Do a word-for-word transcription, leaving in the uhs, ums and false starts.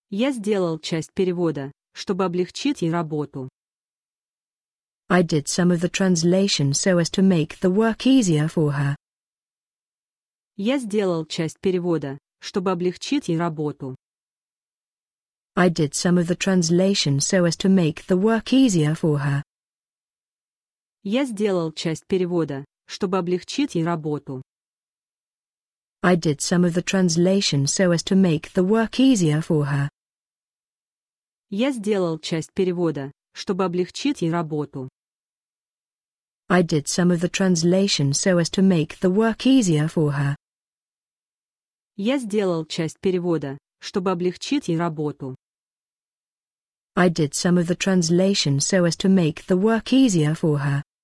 Я сделал часть перевода, чтобы облегчить ей работу. I did some of the translation so as to make the work easier for her. Я сделал часть перевода, чтобы облегчить ей работу. I did some of the translation so as to make the work easier for her. Я сделал часть перевода, чтобы облегчить ей работу. I did some of the translation so as to make the work easier for her. Я сделал часть перевода, чтобы облегчить ей работу. I did some of the translation so as to make the work easier for her. Я сделал часть перевода, чтобы облегчить ей работу. I did some of the translation so as to make the work easier for her.